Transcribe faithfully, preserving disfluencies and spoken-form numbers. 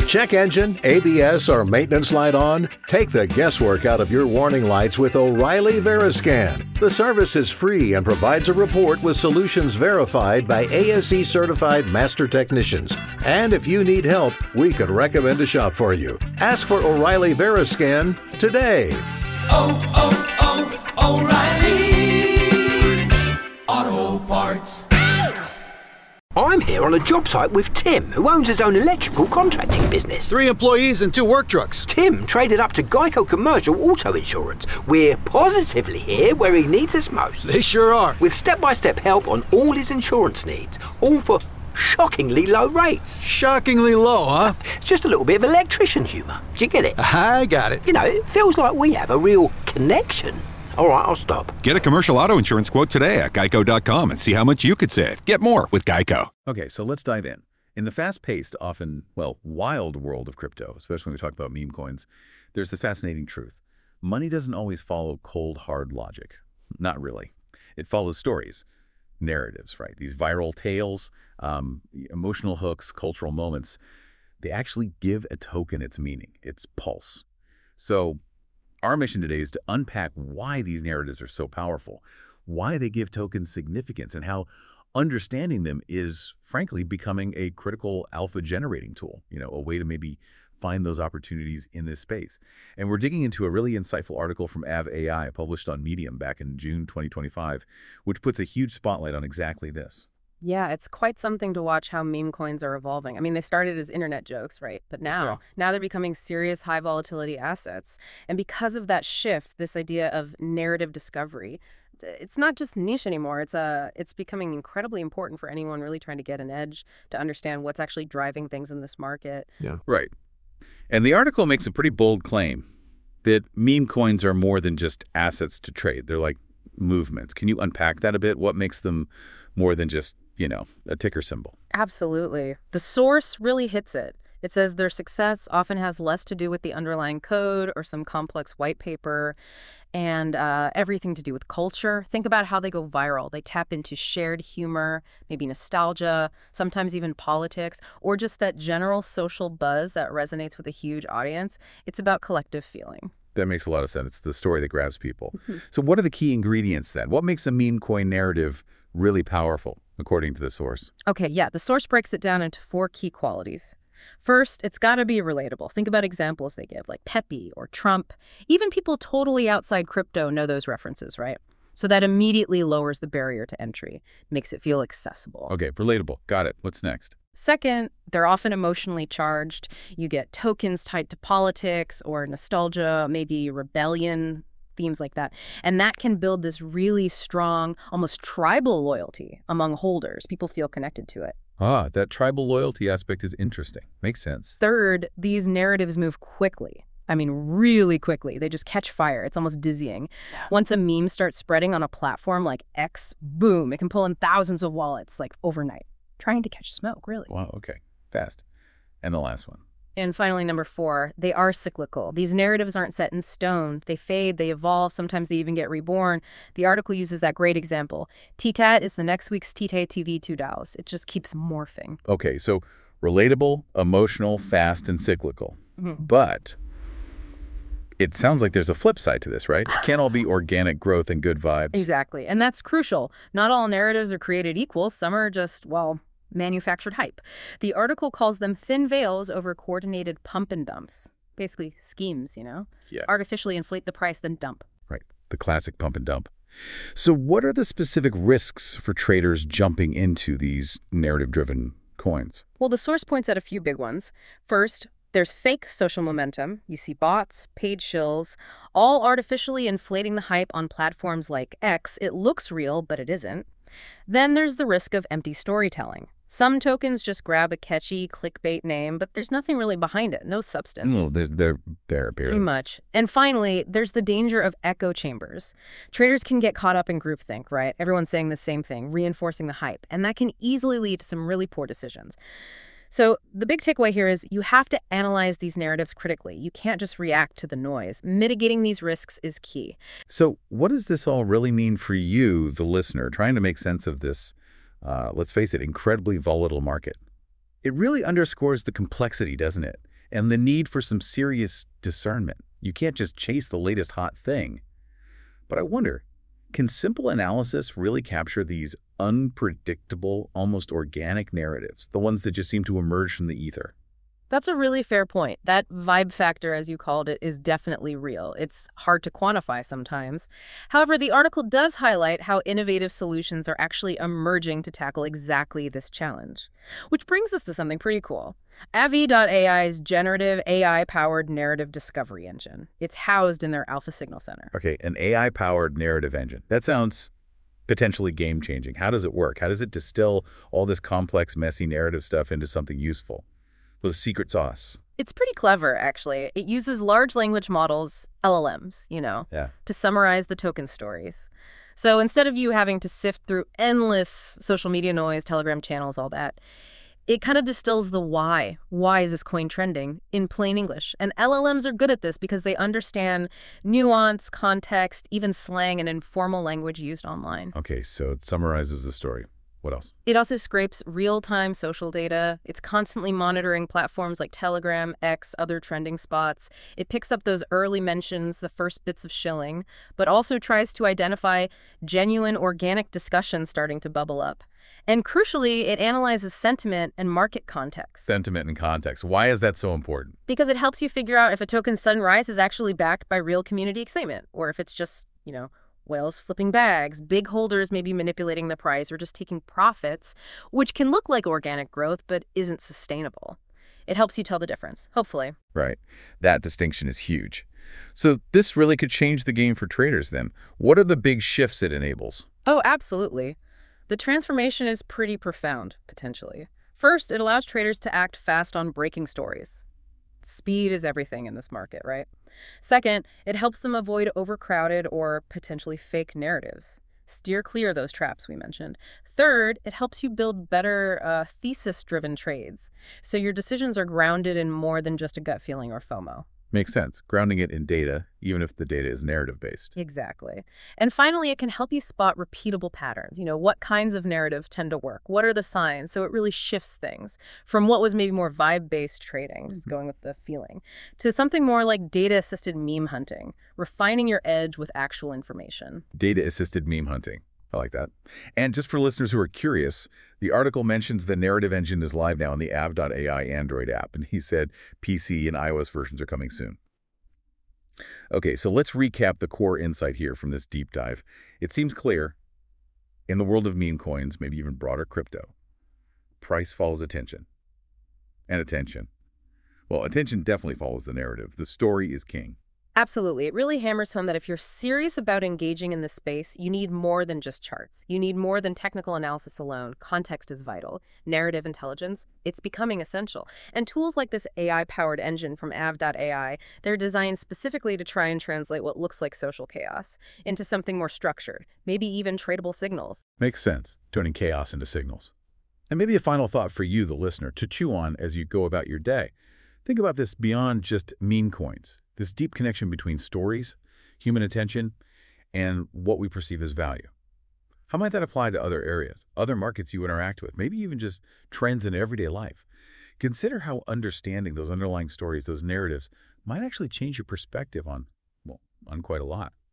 Check engine, A B S, or maintenance light on? Take the guesswork out of your warning lights with O'Reilly Veriscan. The service is free and provides a report with solutions verified by A S E certified master technicians. And if you need help, we could recommend a shop for you. Ask for O'Reilly Veriscan today. Oh, oh, oh, O'Reilly Auto Parts. I'm here on a job site with Tim, who owns his own electrical contracting business. Three employees and two work trucks. Tim traded up to Geico Commercial Auto Insurance. We're positively here where he needs us most. They sure are. With step-by-step help on all his insurance needs, all for shockingly low rates. Shockingly low, huh? Just a little bit of electrician humour. Do you get it? I got it. You know, it feels like we have a real connection. All right, I'll stop. Get a commercial auto insurance quote today at geico dot com and see how much you could save. Get more with Geico. Okay, so let's dive in. In the fast-paced, often, well, wild world of crypto, especially when we talk about meme coins, there's this fascinating truth. Money doesn't always follow cold, hard logic. Not really. It follows stories, narratives, right? These viral tales, um, emotional hooks, cultural moments. They actually give a token its meaning, its pulse. So our mission today is to unpack why these narratives are so powerful, why they give tokens significance, and how understanding them is, frankly, becoming a critical alpha generating tool, you know, a way to maybe find those opportunities in this space. And we're digging into a really insightful article from A V A I published on Medium back in June twenty twenty-five, which puts a huge spotlight on exactly this. Yeah, it's quite something to watch how meme coins are evolving. I mean, they started as internet jokes, right? But now, Sure. now they're becoming serious high volatility assets. And because of that shift, this idea of narrative discovery, it's not just niche anymore. It's a, it's becoming incredibly important for anyone really trying to get an edge to understand what's actually driving things in this market. Yeah. Right. And the article makes a pretty bold claim that meme coins are more than just assets to trade. They're like movements. Can you unpack that a bit? What makes them more than just, you know, a ticker symbol? Absolutely. The source really hits it. It says their success often has less to do with the underlying code or some complex white paper and uh, everything to do with culture. Think about how they go viral. They tap into shared humor, maybe nostalgia, sometimes even politics, or just that general social buzz that resonates with a huge audience. It's about collective feeling. That makes a lot of sense. It's the story that grabs people. So what are the key ingredients then? What makes a meme coin narrative really powerful, according to the source? Okay, yeah, the source breaks it down into four key qualities. First, it's got to be relatable. Think about examples they give, like Pepe or Trump. Even people totally outside crypto know those references, right? So that immediately lowers the barrier to entry, makes it feel accessible. Okay, relatable. Got it. What's next? Second, they're often emotionally charged. You get tokens tied to politics or nostalgia, maybe rebellion, themes like that. And that can build this really strong, almost tribal loyalty among holders. People feel connected to it. Ah, that tribal loyalty aspect is interesting. Makes sense. Third, these narratives move quickly. I mean, really quickly. They just catch fire. It's almost dizzying. Once a meme starts spreading on a platform like X, boom, it can pull in thousands of wallets, like overnight. Trying to catch smoke, really. Wow, okay. Fast. And the last one. And finally, number four, they are cyclical. These narratives aren't set in stone. They fade, they evolve, sometimes they even get reborn. The article uses that great example. T T A T is the next week's T T A T V two DAOs. It just keeps morphing. Okay, so relatable, emotional, fast, and cyclical. Mm-hmm. But it sounds like there's a flip side to this, right? It can't all be organic growth and good vibes. Exactly. And that's crucial. Not all narratives are created equal. Some are just, well, manufactured hype. The article calls them thin veils over coordinated pump and dumps. Basically schemes, you know? Yeah. Artificially inflate the price, then dump. Right. The classic pump and dump. So what are the specific risks for traders jumping into these narrative-driven coins? Well, the source points out a few big ones. First, there's fake social momentum. You see bots, paid shills, all artificially inflating the hype on platforms like X. It looks real, but it isn't. Then there's the risk of empty storytelling. Some tokens just grab a catchy clickbait name, but there's nothing really behind it, no substance. No, they're, they're there, apparently. Pretty much. And finally, there's the danger of echo chambers. Traders can get caught up in groupthink, right? Everyone's saying the same thing, reinforcing the hype, and that can easily lead to some really poor decisions. So the big takeaway here is you have to analyze these narratives critically. You can't just react to the noise. Mitigating these risks is key. So what does this all really mean for you, the listener, trying to make sense of this, uh, let's face it, incredibly volatile market? It really underscores the complexity, doesn't it? and the need for some serious discernment. You can't just chase the latest hot thing. But I wonder, can simple analysis really capture these unpredictable, almost organic narratives, the ones that just seem to emerge from the ether? That's a really fair point. That vibe factor, as you called it, is definitely real. It's hard to quantify sometimes. However, the article does highlight how innovative solutions are actually emerging to tackle exactly this challenge. Which brings us to something pretty cool. Avi dot A I's generative A I-powered narrative discovery engine. It's housed in their Alpha Signal Center. Okay, an A I-powered narrative engine. That sounds potentially game-changing. How does it work? How does it distill all this complex, messy narrative stuff into something useful? With a secret sauce. It's pretty clever, actually. It uses large language models, L L Ms, you know, Yeah. to summarize the token stories. So instead of you having to sift through endless social media noise, Telegram channels, all that, it kind of distills the why. Why is this coin trending in plain English? And L L Ms are good at this because they understand nuance, context, even slang and informal language used online. Okay, so it summarizes the story. What else? It also scrapes real-time social data. It's constantly monitoring platforms like Telegram, X, other trending spots. It picks up those early mentions, the first bits of shilling, but also tries to identify genuine organic discussions starting to bubble up. And crucially, it analyzes sentiment and market context. Sentiment and context. Why is that so important? Because it helps you figure out if a token's sudden rise is actually backed by real community excitement, or if it's just, you know, whales flipping bags, big holders maybe manipulating the price or just taking profits, which can look like organic growth but isn't sustainable. It helps you tell the difference, hopefully. Right. That distinction is huge. So this really could change the game for traders then. What are the big shifts it enables? Oh, absolutely. The transformation is pretty profound, potentially. First, it allows traders to act fast on breaking stories. Speed is everything in this market, right? Second, it helps them avoid overcrowded or potentially fake narratives. Steer clear of those traps we mentioned. Third, it helps you build better uh, thesis-driven trades, so your decisions are grounded in more than just a gut feeling or FOMO. Makes sense. Grounding it in data, even if the data is narrative-based. Exactly. And finally, it can help you spot repeatable patterns. You know, what kinds of narratives tend to work? What are the signs? So it really shifts things from what was maybe more vibe-based trading, just going with the feeling, to something more like data-assisted meme hunting, refining your edge with actual information. Data-assisted meme hunting. I like that. And just for listeners who are curious, the article mentions the narrative engine is live now in the Avi dot A I Android app, and he said P C and iOS versions are coming soon. Okay, so let's recap the core insight here from this deep dive. It seems clear, in the world of meme coins, maybe even broader crypto, price follows attention. And attention. Well, attention definitely follows the narrative. The story is king. Absolutely. It really hammers home that if you're serious about engaging in this space, you need more than just charts. You need more than technical analysis alone. Context is vital. Narrative intelligence, it's becoming essential. And tools like this A I-powered engine from Avi dot A I, they're designed specifically to try and translate what looks like social chaos into something more structured, maybe even tradable signals. Makes sense, turning chaos into signals. And maybe a final thought for you, the listener, to chew on as you go about your day. Think about this beyond just meme coins. This deep connection between stories, human attention, and what we perceive as value. How might that apply to other areas, other markets you interact with, maybe even just trends in everyday life? Consider how understanding those underlying stories, those narratives, might actually change your perspective on, well, on quite a lot.